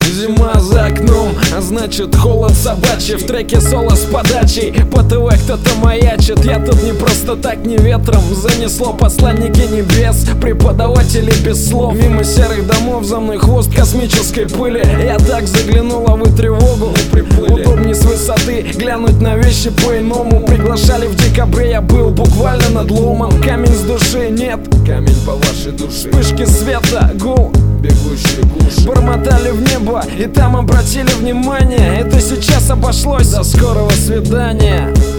Зима за окном, а значит холод собачий. В треке соло с подачей, по ТВ кто-то маячит. Я тут не просто так, не ветром занесло. Посланники небес, преподаватели без слов. Мимо серых домов, за мной хвост космической пыли. Я так заглянул, а вы тревогу приплыли. Удобнее с высоты глянуть на вещи по-иному. Приглашали в декабре, я был буквально надломан. Камень с души нет, камень по вашей душе. вспышки света, гул, бегущие гуши. бормотали в небо, и там обратили внимание. Это сейчас обошлось, до скорого свидания.